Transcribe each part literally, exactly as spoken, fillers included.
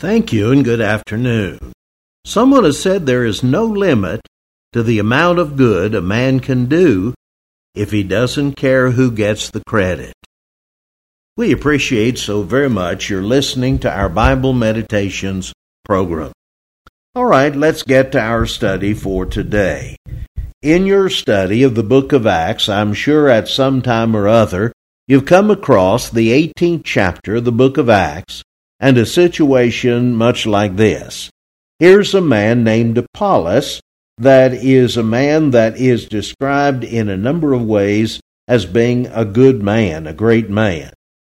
Thank you and good afternoon. Someone has said there is no limit to the amount of good a man can do if he doesn't care who gets the credit. We appreciate so very much your listening to our Bible Meditations program. All right, let's get to our study for today. In your study of the book of Acts, I'm sure at some time or other you've come across the eighteenth chapter of the book of Acts and a situation much like this. Here's a man named Apollos that is a man that is described in a number of ways as being a good man, a great man.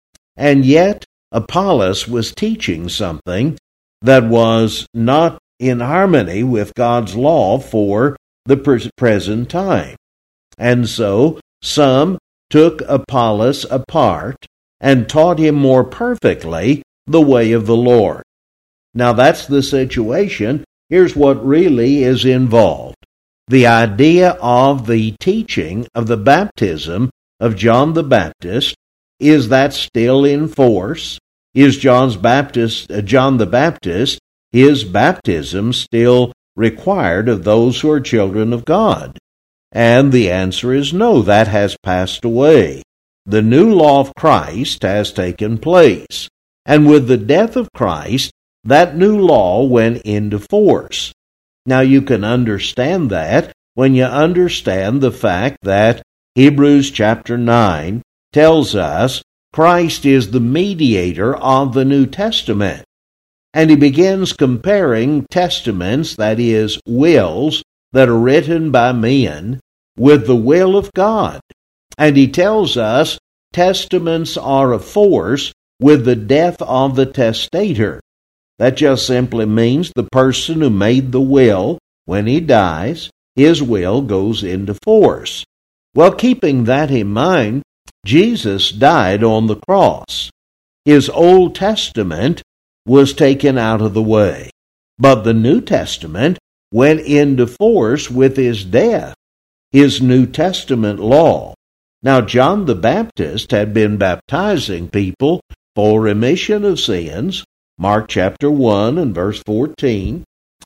And yet, Apollos was teaching something that was not in harmony with God's law for the present time. And so, some took Apollos apart and taught him more perfectly the way of the Lord. Now that's the situation. Here's what really is involved. The idea of the teaching of the baptism of John the Baptist, is that still in force? Is John's Baptist, uh, John the Baptist, his baptism still required of those who are children of God? And the answer is no, that has passed away. The new law of Christ has taken place. And with the death of Christ, that new law went into force. Now you can understand that when you understand the fact that Hebrews chapter nine tells us Christ is the mediator of the New Testament. And he begins comparing testaments, that is, wills that are written by men, with the will of God. And he tells us testaments are of force with the death of the testator. That just simply means the person who made the will, when he dies, his will goes into force. Well, keeping that in mind, Jesus died on the cross. His Old Testament was taken out of the way, but the New Testament went into force with his death, his New Testament law. Now, John the Baptist had been baptizing people for remission of sins, Mark chapter one and verse fourteen,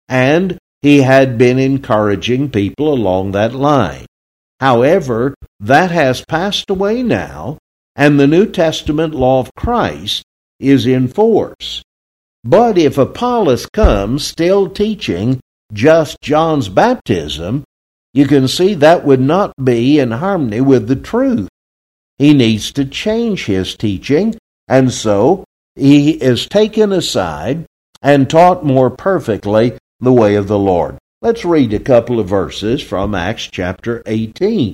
and he had been encouraging people along that line. However, that has passed away now, and the New Testament law of Christ is in force. But if Apollos comes still teaching just John's baptism, you can see that would not be in harmony with the truth. He needs to change his teaching, and so he is taken aside and taught more perfectly the way of the Lord. Let's read a couple of verses from Acts chapter eighteen.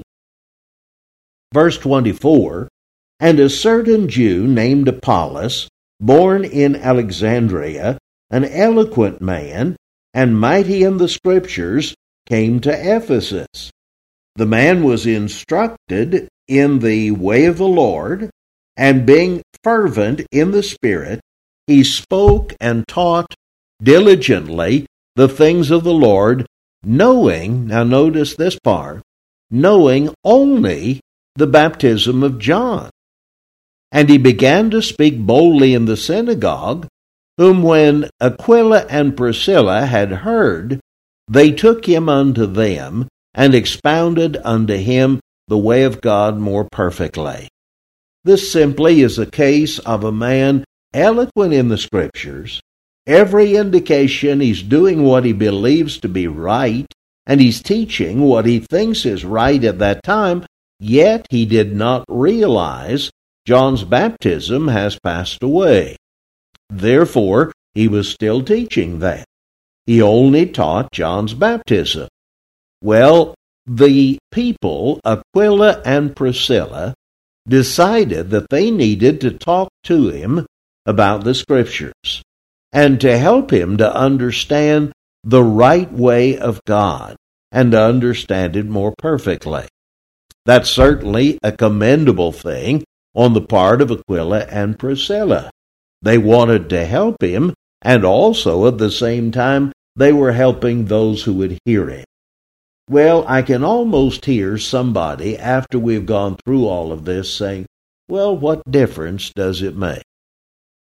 Verse twenty-four, And a certain Jew named Apollos, born in Alexandria, an eloquent man, and mighty in the Scriptures, came to Ephesus. The man was instructed in the way of the Lord, and being fervent in the Spirit, he spoke and taught diligently the things of the Lord, knowing, now notice this part, knowing only the baptism of John. And he began to speak boldly in the synagogue, whom when Aquila and Priscilla had heard, they took him unto them, and expounded unto him the way of God more perfectly. This simply is a case of a man eloquent in the Scriptures. Every indication he's doing what he believes to be right, and he's teaching what he thinks is right at that time, yet he did not realize John's baptism has passed away. Therefore, he was still teaching that. He only taught John's baptism. Well, the people, Aquila and Priscilla, decided that they needed to talk to him about the Scriptures and to help him to understand the right way of God and to understand it more perfectly. That's certainly a commendable thing on the part of Aquila and Priscilla. They wanted to help him, and also at the same time they were helping those who would hear him. Well, I can almost hear somebody, after we've gone through all of this, saying, well, what difference does it make?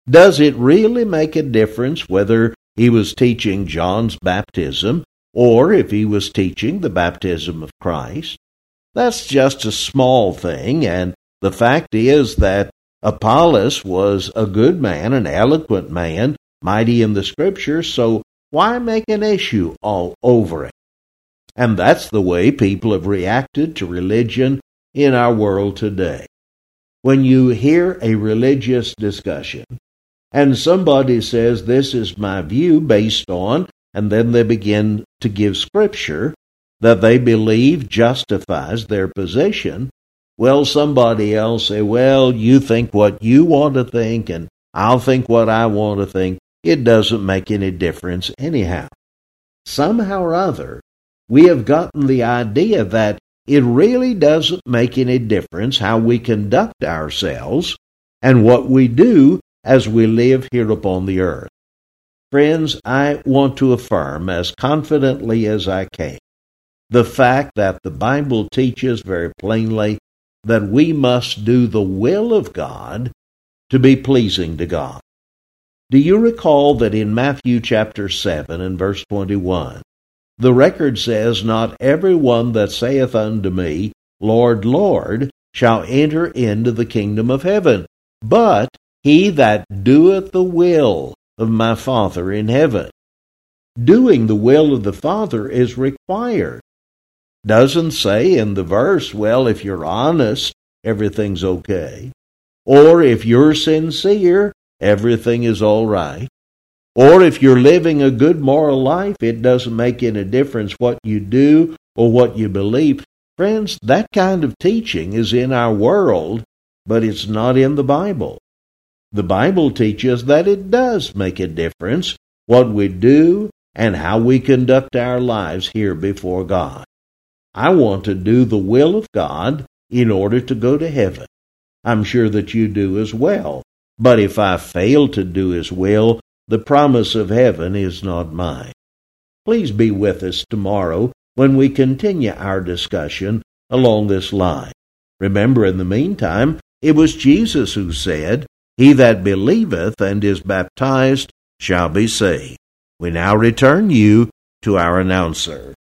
Does it really make a difference whether he was teaching John's baptism or if he was teaching the baptism of Christ? That's just a small thing, and the fact is that Apollos was a good man, an eloquent man, mighty in the Scriptures, so why make an issue all over it? And that's the way people have reacted to religion in our world today. When you hear a religious discussion, and somebody says, this is my view based on, and then they begin to give Scripture that they believe justifies their position, well, somebody else say, well, you think what you want to think, and I'll think what I want to think. It doesn't make any difference anyhow. Somehow or other, we have gotten the idea that it really doesn't make any difference how we conduct ourselves and what we do as we live here upon the earth. Friends, I want to affirm as confidently as I can the fact that the Bible teaches very plainly that we must do the will of God to be pleasing to God. Do you recall that in Matthew chapter seven and verse twenty-one, the record says, not every one that saith unto me, Lord, Lord, shall enter into the kingdom of heaven, but he that doeth the will of my Father in heaven. Doing the will of the Father is required. Doesn't say in the verse, well, if you're honest, everything's okay. Or if you're sincere, everything is all right. Or if you're living a good moral life, it doesn't make any difference what you do or what you believe. Friends, that kind of teaching is in our world, but it's not in the Bible. The Bible teaches that it does make a difference what we do and how we conduct our lives here before God. I want to do the will of God in order to go to heaven. I'm sure that you do as well. But if I fail to do His will, the promise of heaven is not mine. Please be with us tomorrow when we continue our discussion along this line. Remember, in the meantime, it was Jesus who said, he that believeth and is baptized shall be saved. We now return you to our announcer.